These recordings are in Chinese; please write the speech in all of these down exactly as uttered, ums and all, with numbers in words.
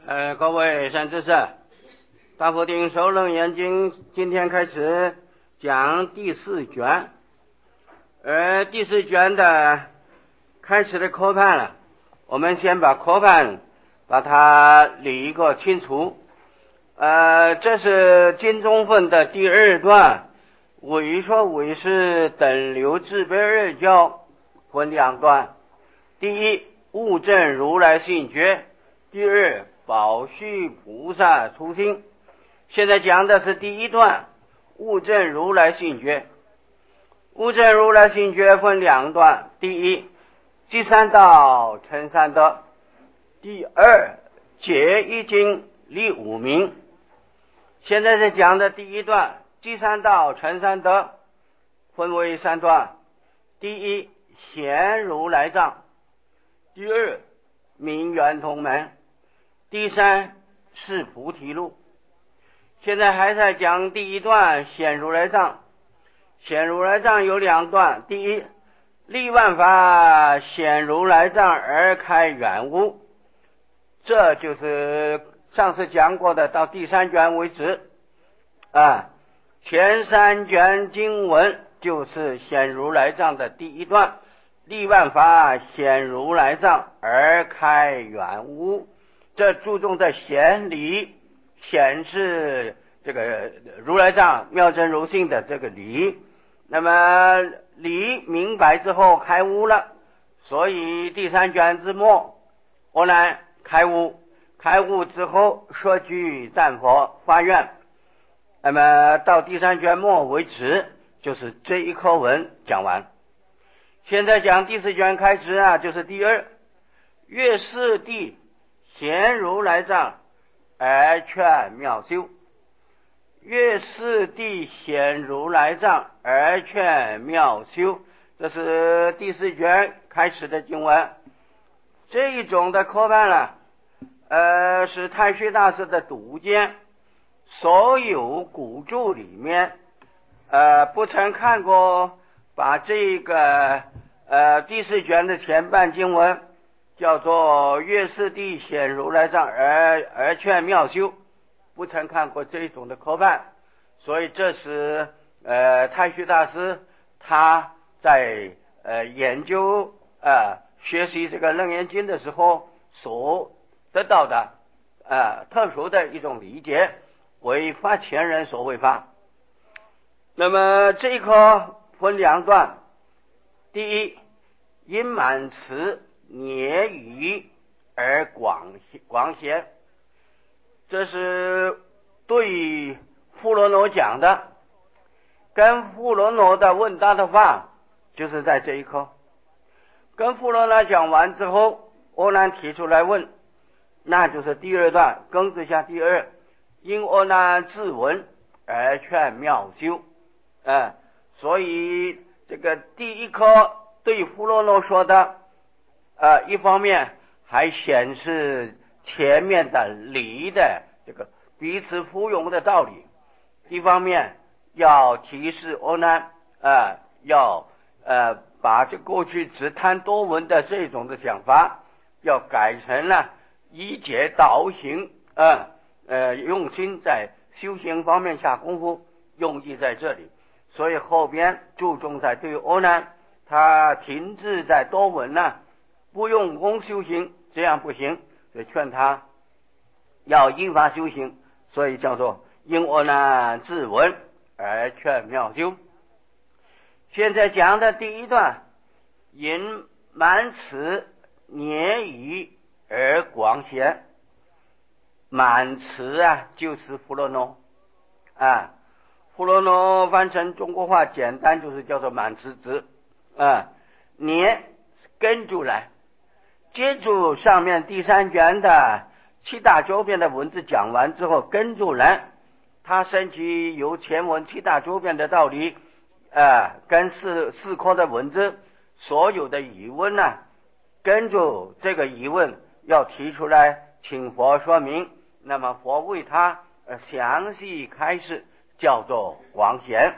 呃，各位善知识，大佛定首楞严经今天开始讲第四卷，而第四卷的开始的科判了，我们先把科判把它理一个清楚。呃，这是经中分的第二段，为说为是等流自卑二教分两段。第一，悟证如来性觉；第二，宝续菩萨初心。现在讲的是第一段，悟证如来性觉。悟证如来性觉分两段，第一，即三道成三德；第二，解一经立五明。现在是讲的第一段，即三道成三德，分为三段。第一，显如来藏；第二，明圆通门；第三，是菩提路。现在还在讲第一段，显如来藏。显如来藏有两段，第一，立万法显如来藏而开远悟，这就是上次讲过的，到第三卷为止啊。前三卷经文就是显如来藏的第一段，立万法显如来藏而开远悟，这注重在显理，显示这个如来藏妙真如性的这个理。那么理明白之后开悟了，所以第三卷之末我呢开悟，开悟之后说句赞佛发愿。那么到第三卷末为止，就是这一课文讲完。现在讲第四卷开始啊，就是第二，月四地显如来藏而劝妙修。月四地显如来藏而劝妙修，这是第四卷开始的经文。这一种的科判呢，呃，是太虚大师的独见，所有古著里面，呃，不曾看过把这个呃第四卷的前半经文叫做月四地显如来藏而而劝妙修，不曾看过这种的科判。所以这是呃太虚大师他在呃研究呃学习这个楞严经的时候所得到的呃特殊的一种理解，为发前人所未发。那么这一课分两段，第一，因满词捏语而广广显，这是对富罗罗讲的，跟富罗罗的问答的话就是在这一课。跟富罗罗讲完之后，阿难提出来问，那就是第二段，庚子下第二，因阿难自闻而劝妙修。呃所以这个第一课对富罗罗说的呃一方面还显示前面的理的这个彼此服用的道理，一方面要提示阿难呃要呃把这过去只贪多闻的这种的想法要改成了一解导行，呃呃用心在修行方面下功夫，用意在这里。所以后边注重在对阿难他停滞在多闻呢，不用功修行，这样不行，所以劝他要依法修行，所以叫做因阿难自闻而劝妙修。现在讲的第一段，因满词捏语而广显。满词啊就是富罗罗啊，富罗罗翻成中国话简单就是叫做满词词啊，捏跟住来，接住上面第三卷的七大周遍的文字讲完之后，跟住来，他升起由前文七大周遍的道理，呃，跟四四科的文字所有的疑问呢、啊，跟住这个疑问要提出来，请佛说明。那么佛为他呃详细开示，叫做广显。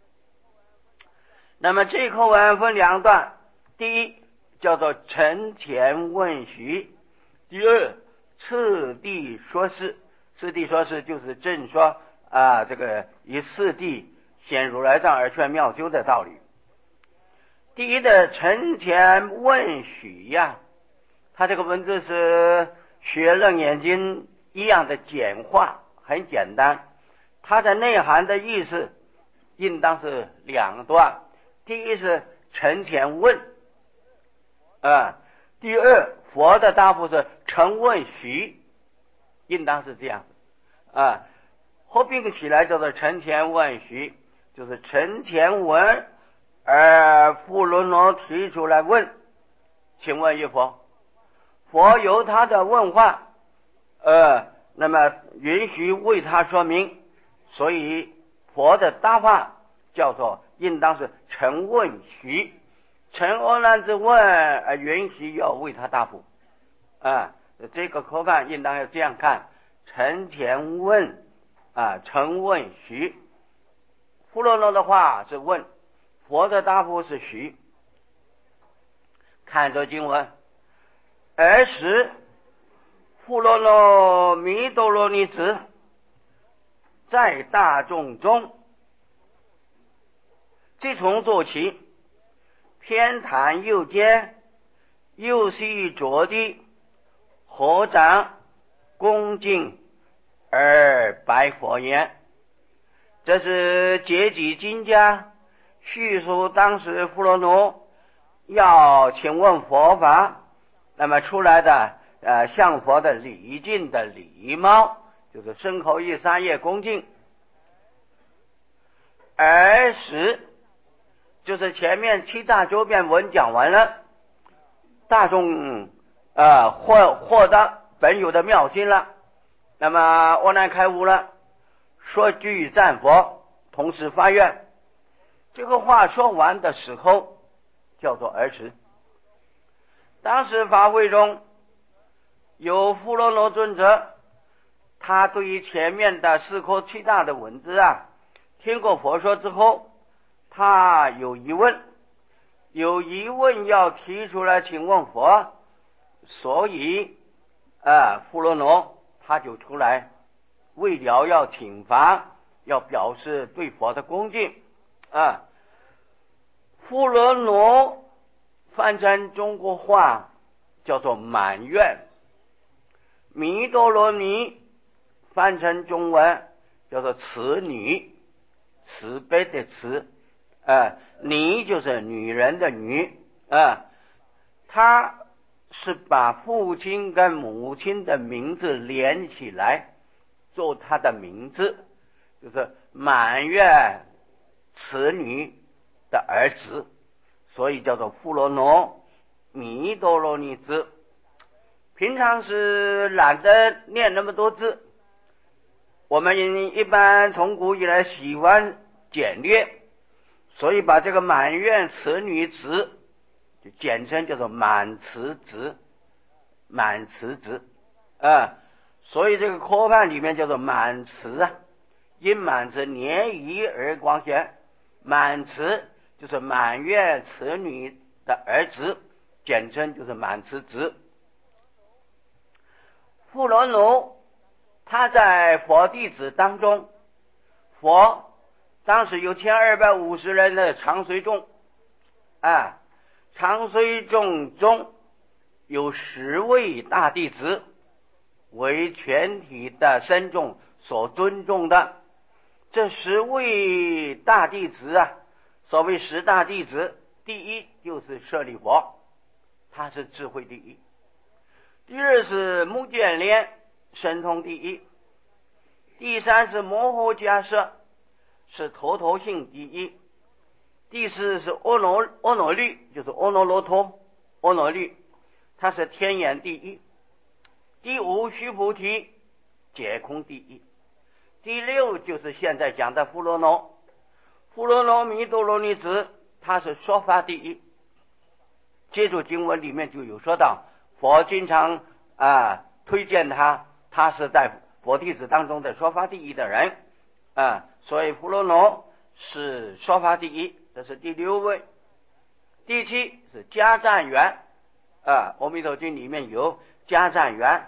那么这课文分两段，第一叫做承前问许，第二次第说事，次第说事就是正说啊，这个以四谛显如来藏而劝妙修的道理。第一的承前问许呀，它这个文字是学楞严经一样的简化，很简单。它的内涵的意思应当是两段，第一是承前问啊，第二佛的答复是承问许，应当是这样啊，合并起来叫做承前问许，就是承前问而富罗罗提出来问，请问一佛，佛由他的问话呃，那么允许为他说明，所以佛的答话叫做应当是承问许，承阿难之问而允许要为他答复啊，这个科判应当要这样看，承前问啊，承问许，富罗罗的话是问，佛的答复是许。看着经文，尔时富罗罗弥多罗尼子在大众中，即从坐起，偏袒右肩，右膝着地，合掌恭敬而白佛言。这是结集经家叙述当时富罗罗要请问佛法，那么出来的呃向佛的礼敬的礼貌，就是身口意三业恭敬。而时就是前面七大周遍文讲完了，大众呃获获得本有的妙心了，那么阿难开悟了，说句赞佛，同时发愿。这个话说完的时候叫做儿时。当时法会中有富罗罗尊者，他对于前面的四科七大的文字啊，听过佛说之后，他有疑问，有疑问要提出来请问佛，所以啊，富罗罗他就出来，为了要请法，要表示对佛的恭敬啊。富罗罗翻成中国话叫做满愿，弥多罗尼翻成中文叫做慈女，慈悲的慈啊，尼就是女人的女啊，他是把父亲跟母亲的名字连起来做他的名字，就是满愿慈女的儿子，所以叫做富罗罗弥多罗尼子。平常是懒得念那么多字，我们一般从古以来喜欢简略，所以把这个满愿慈女子就简称叫做满慈子，满慈子啊，所以这个科判里面叫做满慈啊，因满慈年移而光显，满慈就是满愿慈女的儿子，简称就是满慈子。富罗罗他在佛弟子当中，佛当时有千二百五十人的长随众啊，长随众中有十位大弟子为全体的僧众所尊重的。这十位大弟子啊，所谓十大弟子，第一就是舍利佛，他是智慧第一；第二是目犍连，神通第一；第三是摩诃迦叶，是头头性第一；第四是阿耨阿耨律，就是阿耨罗陀阿耨律，他是天眼第一；第五须菩提，解空第一；第六就是现在讲的富罗罗，富罗罗弥多罗尼子，他是说法第一。接着经文里面就有说到，佛经常啊推荐他，他是在佛弟子当中的说法第一的人啊，所以富罗罗是说法第一，这是第六位。第七是迦旃延啊，阿弥陀经里面有迦旃延，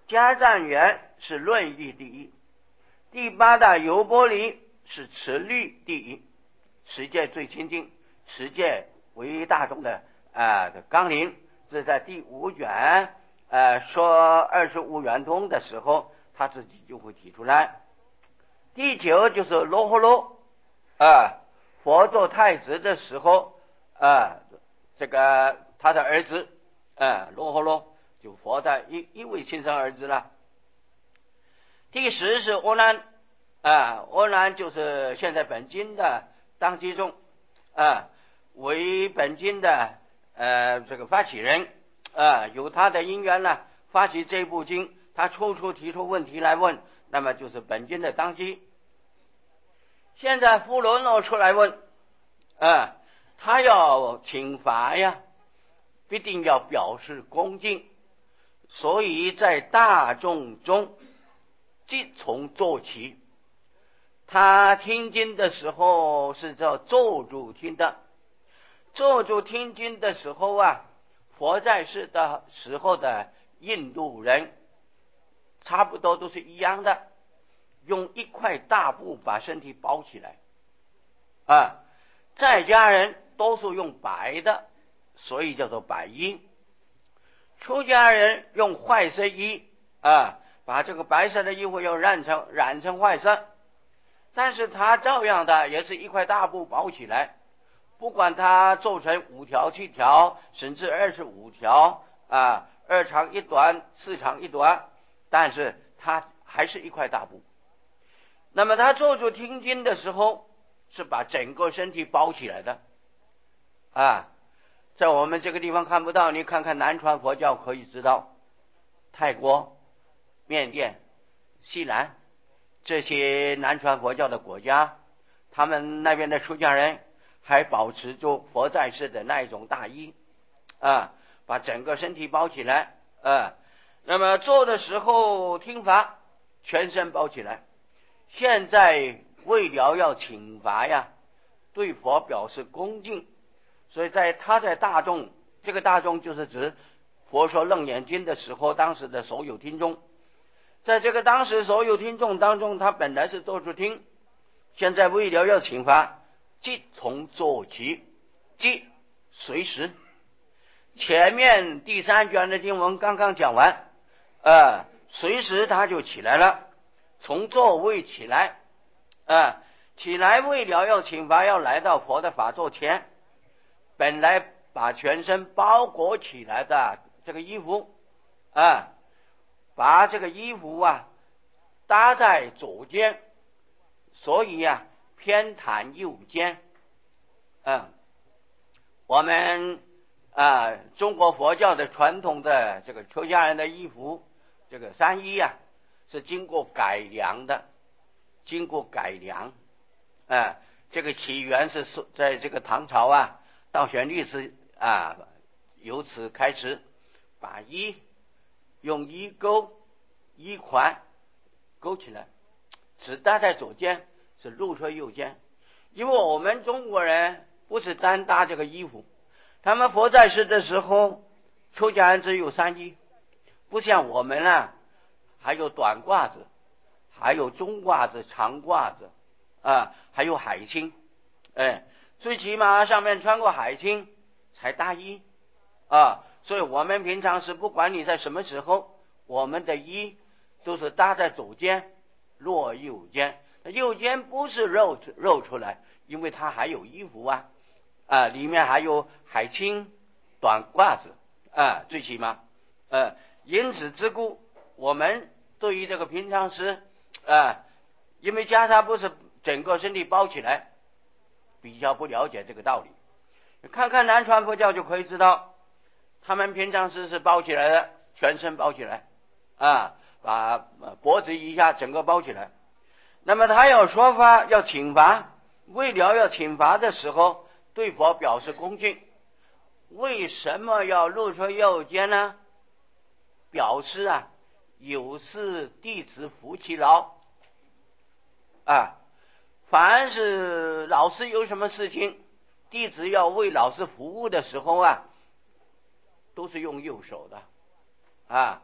迦旃延是论义第一，第八大优波离是持律第一，持戒最亲近，持戒为大众的啊的纲领。这在第五卷呃说二十五圆通的时候，他自己就会提出来。第九就是罗诃罗啊，佛做太子的时候啊，这个他的儿子啊罗诃罗就佛的一一位亲生儿子了。第十是阿难啊，阿难就是现在本经的当机众啊，为本经的呃这个发起人啊，有他的因缘呢，发起这部经，他处处提出问题来问，那么就是本经的当机。现在富罗罗出来问啊，他要请法呀，必定要表示恭敬，所以在大众中即从坐起。他听经的时候是叫坐住听的，坐住听经的时候啊，佛在世的时候的印度人差不多都是一样的，用一块大布把身体包起来啊，在家人多数用白的，所以叫做白衣。出家人用坏色衣啊，把这个白色的衣服又染成染成坏色，但是他照样的也是一块大布包起来，不管他做成五条七条甚至二十五条啊，二长一短四长一短，但是他还是一块大布。那么他坐住听经的时候是把整个身体包起来的啊，在我们这个地方看不到，你看看南传佛教可以知道，泰国、缅甸、西兰这些南传佛教的国家，他们那边的出家人还保持住佛在世的那一种大衣啊，把整个身体包起来啊。那么做的时候听法全身包起来。现在为了要请法呀，对佛表示恭敬，所以在他在大众，这个大众就是指佛说楞严经的时候当时的所有听众，在这个当时所有听众当中，他本来是坐住听，现在为了要请法，即从坐起，即随时。前面第三卷的经文刚刚讲完呃，随时他就起来了，从座位起来啊，起来为了要请法，要来到佛的法座前，本来把全身包裹起来的这个衣服啊，把这个衣服啊搭在左肩，所以啊偏袒右肩。嗯，我们啊中国佛教的传统的这个出家人的衣服，这个三衣啊是经过改良的，经过改良啊，这个起源是在这个唐朝啊，道玄律师啊由此开始把衣用衣钩衣环勾起来，只搭在左肩，是露出右肩。因为我们中国人不是单搭这个衣服，他们佛在世的时候出家人只有三衣，不像我们啊还有短褂子，还有中褂子长褂子啊，还有海青，哎，最起码上面穿过海青才搭衣啊，所以我们平常是不管你在什么时候，我们的衣都是搭在左肩落右肩，右肩不是露露出来，因为它还有衣服啊啊，里面还有海青短褂子啊，最起码呃，因此之故，我们对于这个平常时啊，因为袈裟不是整个身体包起来，比较不了解这个道理。看看南传佛教就可以知道，他们平常时是包起来的，全身包起来啊，把脖子以下整个包起来。那么他要说法要请法，为了要请法的时候对佛表示恭敬，为什么要露出右肩呢？表示啊有事弟子服其劳啊，凡是老师有什么事情，弟子要为老师服务的时候啊，都是用右手的啊，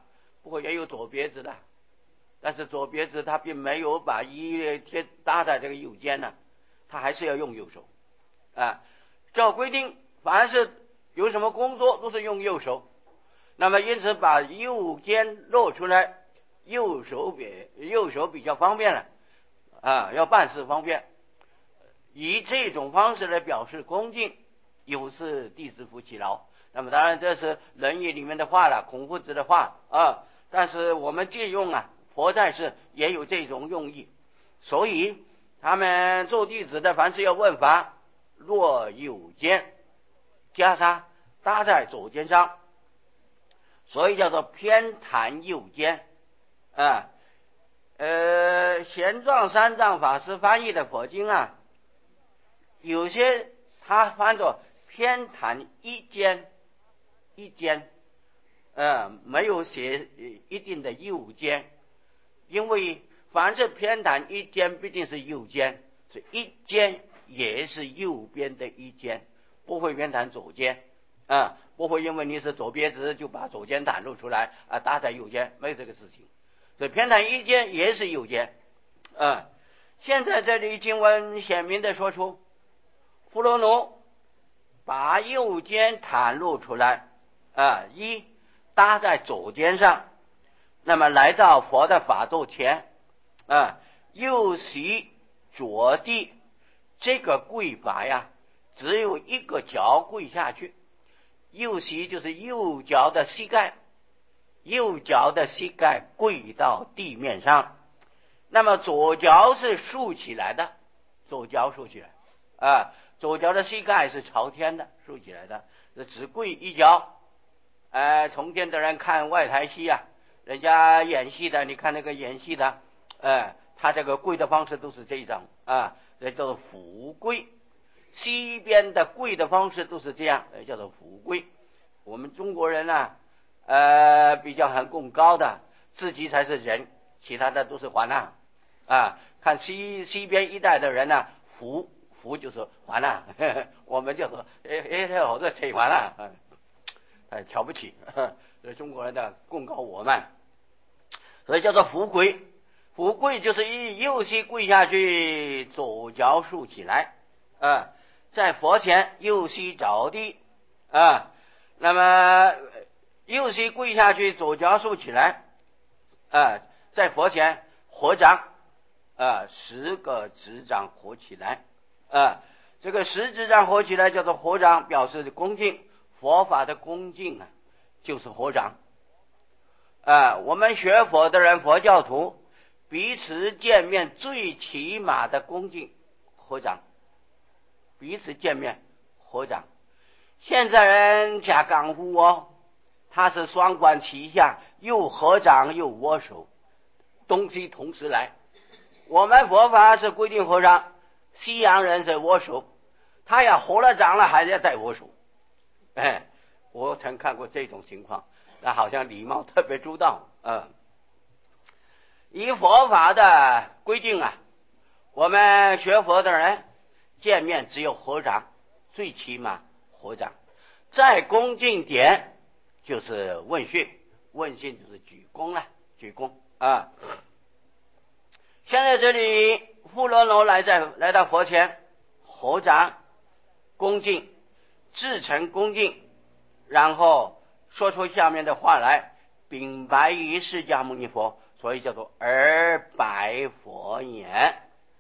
不过也有左别字的，但是左别字他并没有把一贴搭在这个右肩呢，他还是要用右手啊。照规定，凡是有什么工作都是用右手，那么因此把右肩露出来，右手比右手比较方便了啊，要办事方便，以这种方式来表示恭敬，有事弟子服其劳。那么当然这是《论语》里面的话了，孔夫子的话啊，但是我们借用啊，佛在世也有这种用意，所以他们做弟子的凡是要问法，落右肩，袈裟搭在左肩上，所以叫做偏袒右肩啊。呃，玄奘三藏法师翻译的佛经啊，有些他翻作偏袒一肩，一肩，呃，没有写一定的右肩，因为凡是偏袒一肩必定是右肩，所以一肩也是右边的一肩，不会偏袒左肩啊，不会因为你是左别字就把左肩袒露出来啊，搭在右肩，没有这个事情。所以偏袒一肩也是右肩啊。现在这里经文显明的说出，富罗奴把右肩袒露出来啊，一搭在左肩上，那么来到佛的法座前啊，右膝着地，这个跪法呀，只有一个脚跪下去，右膝就是右脚的膝盖，右脚的膝盖跪到地面上，那么左脚是竖起来的，左脚竖起来啊，左脚的膝盖是朝天的，竖起来的，只跪一脚。呃，从前的人看外台戏啊，人家演戏的，你看那个演戏的，呃，他这个跪的方式都是这种啊，这叫做俯跪。西边的跪的方式都是这样，叫做俯跪。我们中国人呢，呃，比较很供高的，自己才是人，其他的都是还呐啊。看西西边一带的人呢，俯俯就是还呐，我们叫做哎哎，好这腿还呐，哎，瞧不起，所以中国人的供高我们，所以叫做俯跪。俯跪就是以右膝跪下去，左脚竖起来啊，在佛前右膝着地啊，那么右膝跪下去，左脚竖起来啊，在佛前合掌啊，十个指掌合起来啊，这个十指掌合起来叫做合掌，表示恭敬。佛法的恭敬啊，就是合掌啊。我们学佛的人，佛教徒彼此见面最起码的恭敬，合掌。彼此见面合掌。现在人假港夫哦，他是双管齐下，又合掌又握手，东西同时来。我们佛法是规定合掌，西洋人是握手，他也合了掌了，还要再握手。哎，我曾看过这种情况，那好像礼貌特别周到。嗯，以佛法的规定啊，我们学佛的人见面只有合掌，最起码合掌。再恭敬点就是问讯，问讯就是鞠躬了，鞠躬啊。现在这里富罗罗来在来到佛前合掌恭敬，至诚恭敬，然后说出下面的话来，禀白于释迦牟尼佛，所以叫做而白佛言。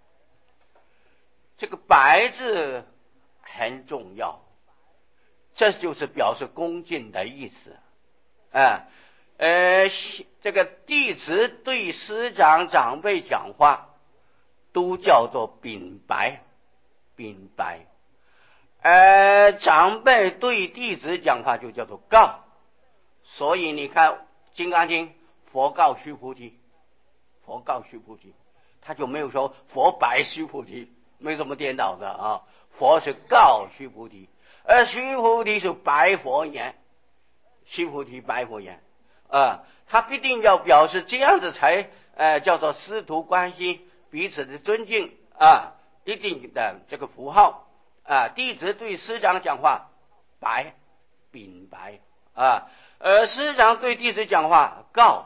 这个白字很重要，这就是表示恭敬的意思啊。呃，这个弟子对师长长辈讲话都叫做禀白，禀白。而长辈对弟子讲话就叫做告。所以你看《金刚经》，佛告须菩提，佛告须菩提，他就没有说佛白须菩提，没这么颠倒的啊。佛是告须菩提，而须菩提是白佛言，须菩提白佛言啊，他必定要表示这样子才呃叫做师徒关系彼此的尊敬啊，一定的这个符号啊。弟子对师长讲话白，禀白啊，而师长对弟子讲话告，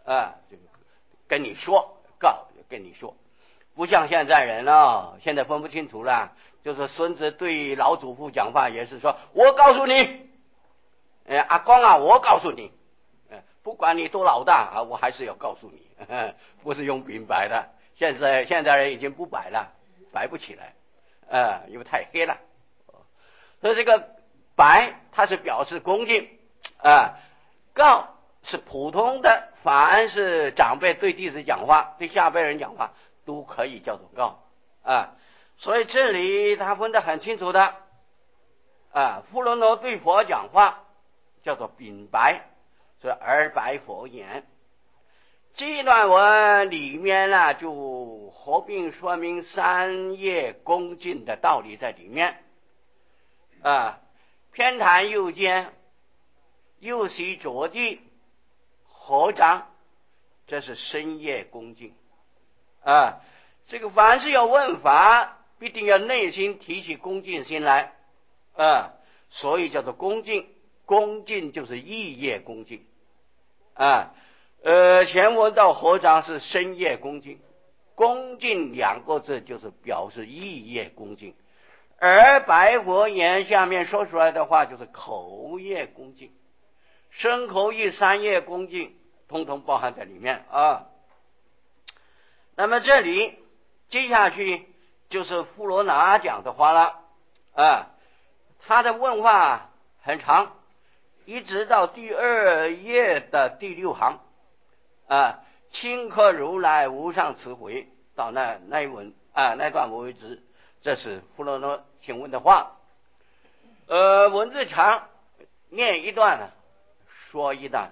啊，就跟你说，告跟你说，不像现在人哦，现在分不清楚了。就是孙子对老祖父讲话也是说，我告诉你，哎，阿公啊，我告诉你，不管你多老大啊，我还是要告诉你，不是用笔摆的。现在现在人已经不摆了，摆不起来，呃，因为太黑了。所以这个白它是表示恭敬啊，告是普通的，凡是长辈对弟子讲话，对下辈人讲话都可以叫做告啊。所以这里他分得很清楚的啊，富罗罗对佛讲话叫做禀白，所以而白佛言。这一段文里面呢，就合并说明三业恭敬的道理在里面啊。偏袒右肩，右膝着地，合掌，这是深业恭敬啊。这个凡是要问法，必定要内心提起恭敬心来啊，所以叫做恭敬。恭敬就是意业恭敬啊。呃，前文到合掌是深业恭敬，恭敬两个字就是表示意业恭敬，而白佛言下面说出来的话就是口业恭敬，身口意三业恭敬通通包含在里面啊。那么这里接下去就是富罗那讲的话了啊，他的问话很长，一直到第二页的第六行啊，清客如来无上慈悲，到那那一文啊那段为止，这是富罗那请问的话。呃，文字长，念一段说一段。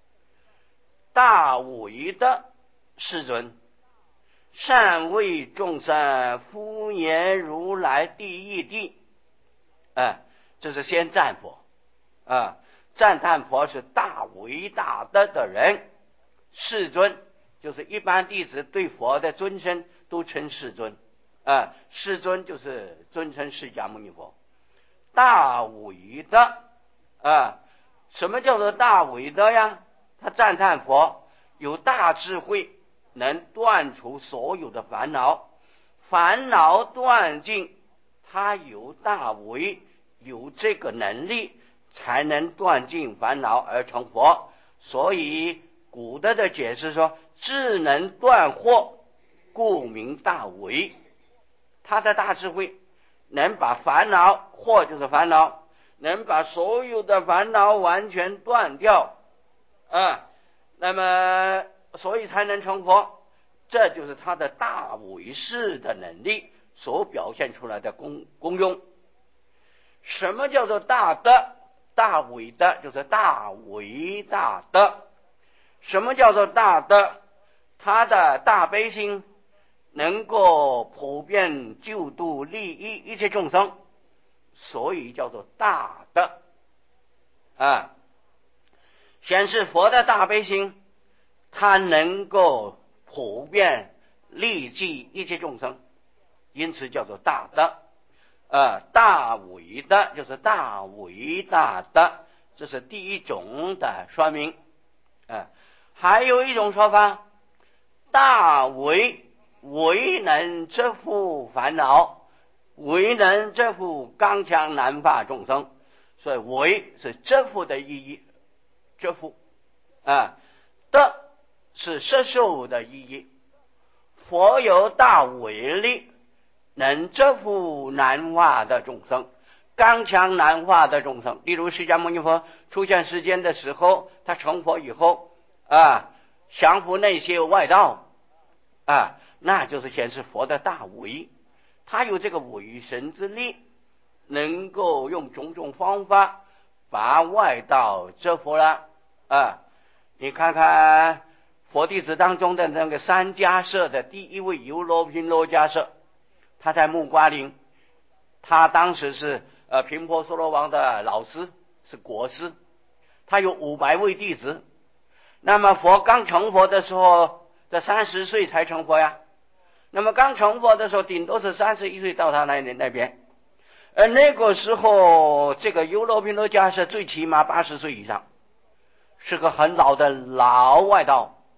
大伟的世尊，善为众生敷衍如来第一地。啊，这是先赞佛啊，赞叹佛是大伟大德的人。世尊就是一般弟子对佛的尊称都称世尊啊，世尊就是尊称释迦牟尼佛。大伟德啊，什么叫做大伟德呀？他赞叹佛有大智慧，能断除所有的烦恼，烦恼断尽，他有大为，有这个能力才能断尽烦恼而成佛。所以古德的解释说，智能断惑，故名大为。他的大智慧能把烦恼，惑就是烦恼，能把所有的烦恼完全断掉啊，那么所以才能成佛。这就是他的大伟誓的能力所表现出来的功功用。什么叫做大德？大伟德就是大伟大德。什么叫做大德？他的大悲心能够普遍救度利益一切众生，所以叫做大德啊。显示佛的大悲心，他能够普遍利济一切众生，因此叫做大德啊。大伟德就是大伟大德，这是第一种的说明啊。还有一种说法，大为为能折伏烦恼，为能折伏刚强难化众生，所以为是折伏的意义，折伏啊，德是摄受的意义。佛有大伟力，能折伏难化的众生，刚强难化的众生。例如释迦牟尼佛出现世间的时候，他成佛以后啊，降服那些外道啊，那就是显示佛的大伟。他有这个伟神之力，能够用种种方法把外道折服了啊。你看看佛弟子当中的那个三迦舍的第一位尤罗频罗迦舍，他在木瓜林，他当时是呃频婆娑罗王的老师，是国师，他有五百位弟子。那么佛刚成佛的时候，这三十岁才成佛呀。那么刚成佛的时候，顶多是三十一岁到他那那边，而那个时候，这个尤罗频罗迦舍最起码八十岁以上，是个很老的老外道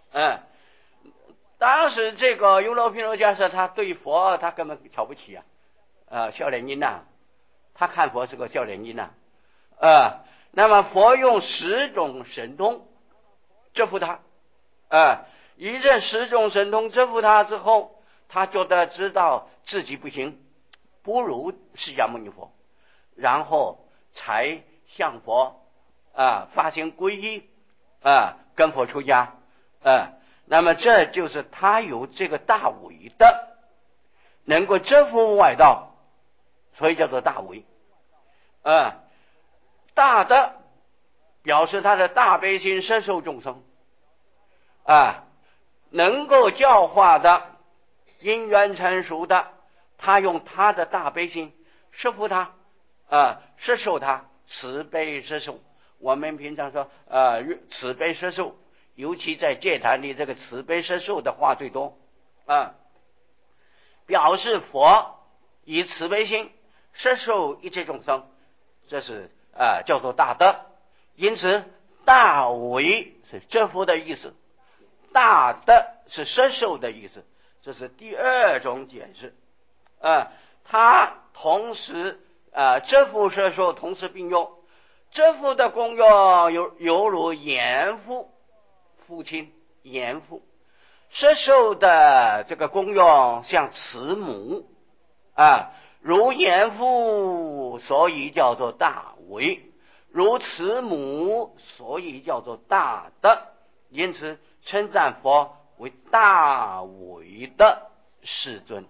嗯，当时这个优罗皮罗教授他对佛他根本瞧不起啊，呃，笑脸鹰呐，他看佛是个笑脸鹰呐，呃，那么佛用十种神通征服他，呃，一阵十种神通征服他之后，他觉得知道自己不行，不如释迦牟尼佛，然后才向佛啊、呃、发心皈依啊、呃、跟佛出家啊、呃，那么这就是他有这个大伟的能够征服外道，所以叫做大伟啊、呃，大的表示他的大悲心摄受众生啊、呃，能够教化的因缘成熟的，他用他的大悲心摄服他啊，摄受他，慈悲摄受。我们平常说呃慈悲摄受，尤其在戒坛里，这个慈悲摄受的话最多啊，表示佛以慈悲心摄受一切众生，这是啊叫做大德。因此大为是征服的意思，大德是摄受的意思，这是第二种解释啊，他同时啊征服摄受同时并用，征服的功用犹犹如严父父亲严父，摄受的这个功用像慈母啊，如严父所以叫做大为，如慈母所以叫做大德，因此称赞佛为大伟的世尊。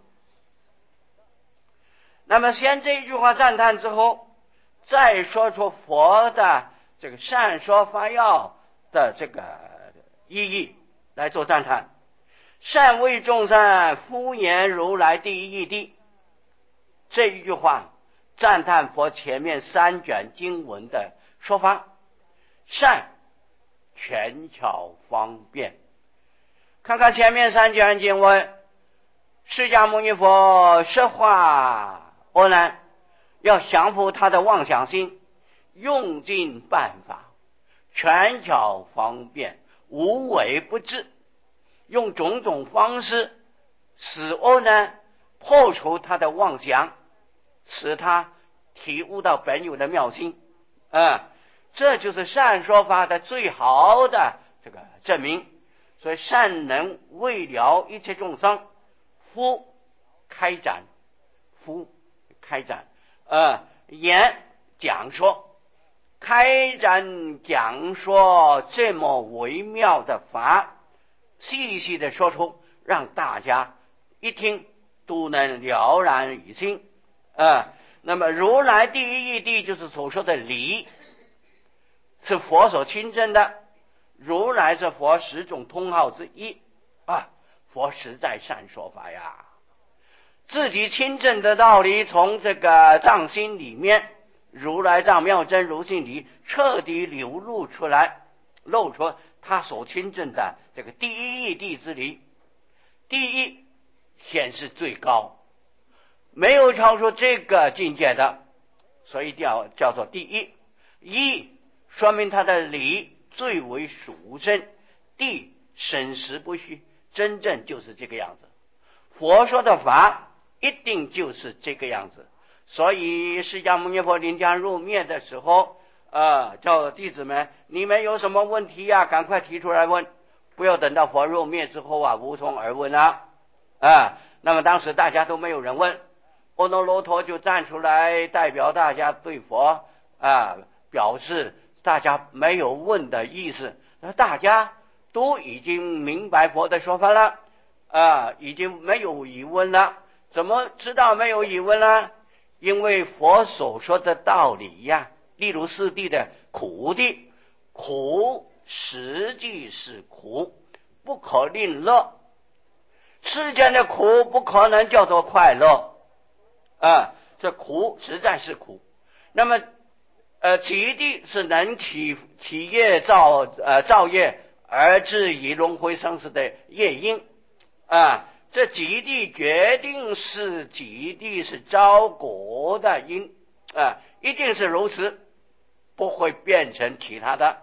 那么先这一句话赞叹之后，再说出佛的这个善说法要的这个意义来做赞叹。善为众生敷衍如来第一义谛，这一句话赞叹佛前面三卷经文的说法，善权巧方便。看看前面三卷经文，释迦牟尼佛说话阿难要降服他的妄想心，用尽办法，权巧方便，无为不至，用种种方式使阿难破除他的妄想，使他体悟到本有的妙心啊，这就是善说法的最好的这个证明。所以善能为了一切众生，夫开展，夫开展呃言讲说，开展讲说这么微妙的法，细细的说出，让大家一听都能了然于心啊。那么如来第一义谛就是所说的理，是佛所亲证的，如来是佛十种通号之一啊，佛实在善说法呀，自己亲证的道理从这个藏心里面，如来藏妙真如性里彻底流露出来，露出他所亲证的这个第一义谛之理。第一显示最高，没有超出这个境界的，所以叫叫做第一。一说明他的理最为殊胜，谛审实不虚，真正就是这个样子。佛说的法一定就是这个样子，所以释迦牟尼佛临将入灭的时候呃，叫弟子们，你们有什么问题呀、啊、赶快提出来问，不要等到佛入灭之后啊无从而问啊啊。那么当时大家都没有人问，阿耨罗陀就站出来代表大家对佛啊表示大家没有问的意思，那大家都已经明白佛的说法了啊，已经没有疑问了。怎么知道没有疑问呢？因为佛所说的道理呀，例如四谛的苦谛，苦实际是苦，不可令乐，世间的苦不可能叫做快乐啊，这苦实在是苦。那么呃，极地是能起起业造呃造业而至于轮回生死的业因啊，这极地决定是极地是招果的因啊，一定是如此，不会变成其他的。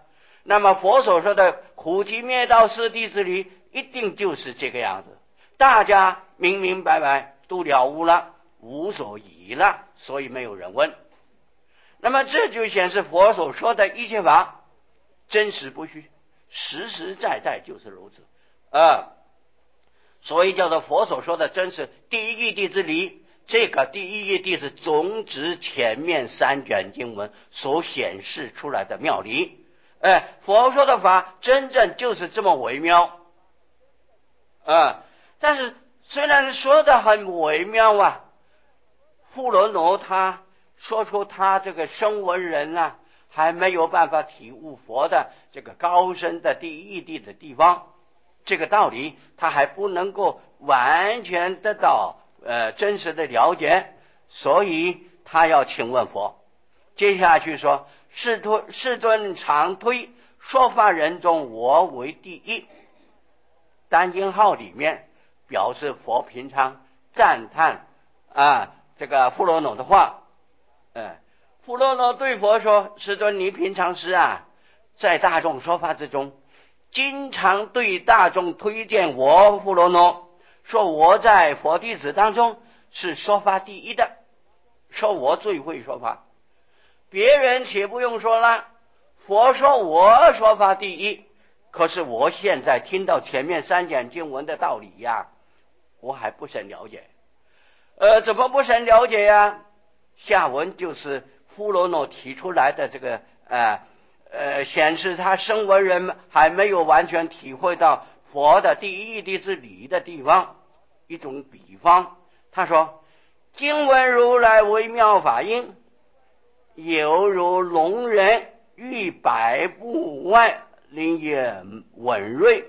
那么佛所说的苦集灭道四谛之理一定就是这个样子，大家明明白白都了悟了，无所疑了，所以没有人问。那么这就显示佛所说的一切法真实不虚，实实在在就是如此啊。所以叫做佛所说的真实第一义谛之理。这个第一义谛是总指前面三卷经文所显示出来的妙理。哎，佛说的法真正就是这么微妙啊！但是虽然说的很微妙啊，富罗罗他说出他这个声闻人啊还没有办法体悟佛的这个高深的第一义谛的地方，这个道理他还不能够完全得到呃真实的了解，所以他要请问佛。接下去说，世尊世尊常推说法人中我为第一，单引号里面表示佛平常赞叹啊这个富罗罗的话。呃富罗罗对佛说，世尊你平常时啊在大众说法之中经常对大众推荐我富罗罗，说我在佛弟子当中是说法第一的，说我最会说法。别人且不用说了，佛说我说法第一，可是我现在听到前面三卷经文的道理呀，我还不甚了解。呃，怎么不甚了解呀？下文就是富罗罗提出来的这个呃呃，显示他声闻人还没有完全体会到佛的第一义谛之理的地方，一种比方。他说，经闻如来微妙法音，犹如聋人遇百步外，灵也稳锐，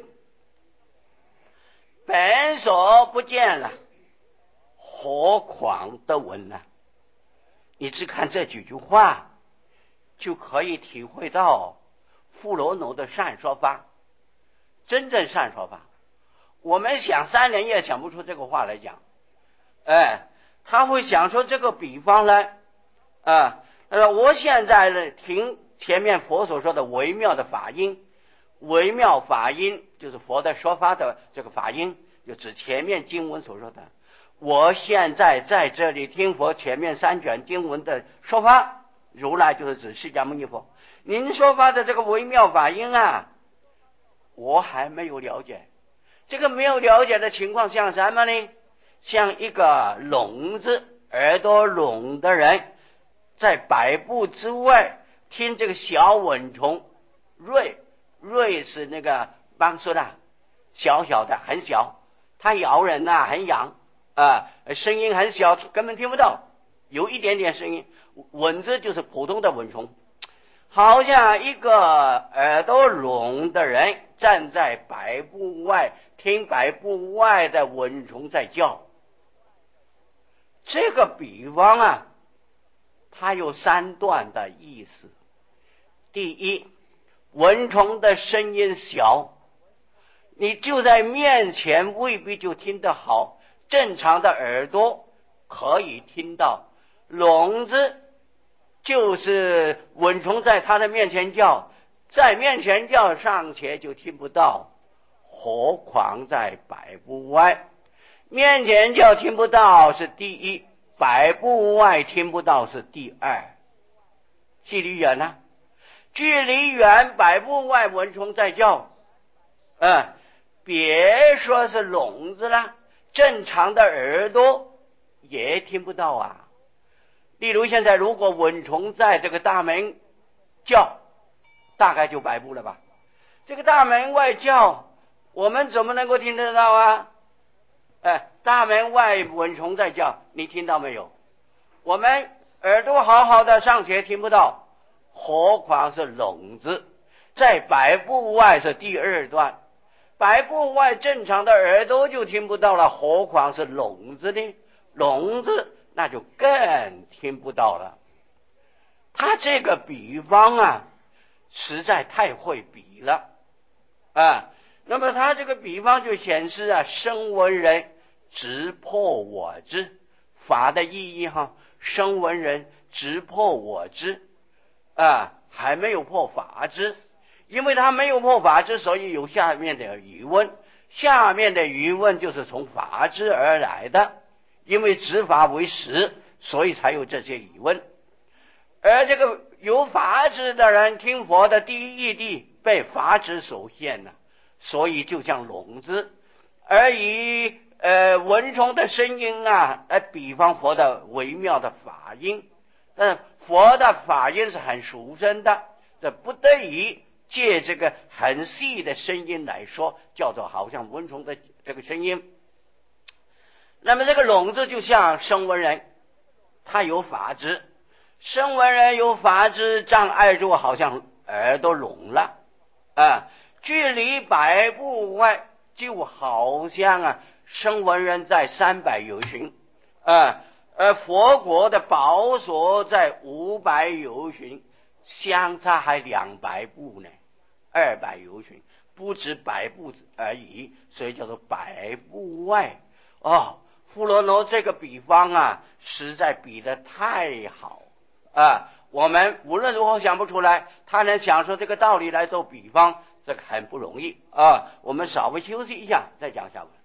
本所不见了，何况得闻呢？你只看这几句话就可以体会到富罗罗的善说法，真正善说法。我们想三年也想不出这个话来讲，哎，他会想出这个比方来啊。呃，我现在呢听前面佛所说的微妙的法音，微妙法音就是佛的说法的这个法音，就指前面经文所说的。我现在在这里听佛前面三卷经文的说法，如来就是指释迦牟尼佛，您说法的这个微妙法音啊，我还没有了解。这个没有了解的情况像什么呢？像一个聋子，耳朵聋的人，在百步之外听这个小蚊虫，瑞瑞是那个邦说的，小小的很小，它咬人啊很痒啊，声音很小，根本听不到，有一点点声音。蚊子就是普通的蚊虫，好像一个耳朵聋的人站在百步外听百步外的蚊虫在叫。这个比方啊，它有三段的意思。第一，蚊虫的声音小，你就在面前未必就听得好，正常的耳朵可以听到，聋子就是蚊虫在他的面前叫，在面前叫尚且就听不到，何况在百步外。面前叫听不到是第一，百步外听不到是第二。距离远呢、啊？距离远，百步外蚊虫在叫，嗯，别说是聋子了，正常的耳朵也听不到啊。例如现在如果蚊虫在这个大门叫，大概就百步了吧，这个大门外叫，我们怎么能够听得到啊？哎，大门外蚊虫在叫，你听到没有？我们耳朵好好的尚且听不到，何况是聋子。在百步外是第二段，百步外正常的耳朵就听不到了，何况是聋子呢？聋子那就更听不到了。他这个比方啊，实在太会比了啊。那么他这个比方就显示啊，声闻人直破我知，法的意义哈，声闻人直破我知啊，还没有破法知。 因为他没有破法之，所以有下面的疑问。下面的疑问就是从法治而来的，因为执法为实，所以才有这些疑问。而这个有法治的人听佛的第一义谛被法治所限了，所以就像聋子。而以呃蚊虫的声音啊来比方佛的微妙的法音，但佛的法音是很殊胜的，这不得已借这个很细的声音来说，叫做好像蚊虫的这个声音。那么这个聋子就像声闻人，他有法知，声闻人有法知障碍住，好像耳朵聋了啊，距离百步外，就好像啊声闻人在三百由旬啊，而佛国的宝所在五百由旬，相差还两百步呢，二百由旬，不止百步而已，所以叫做百步外。哦，富罗罗这个比方啊，实在比得太好啊！我们无论如何想不出来，他能想出这个道理来做比方，这个很不容易啊！我们稍微休息一下，再讲下文。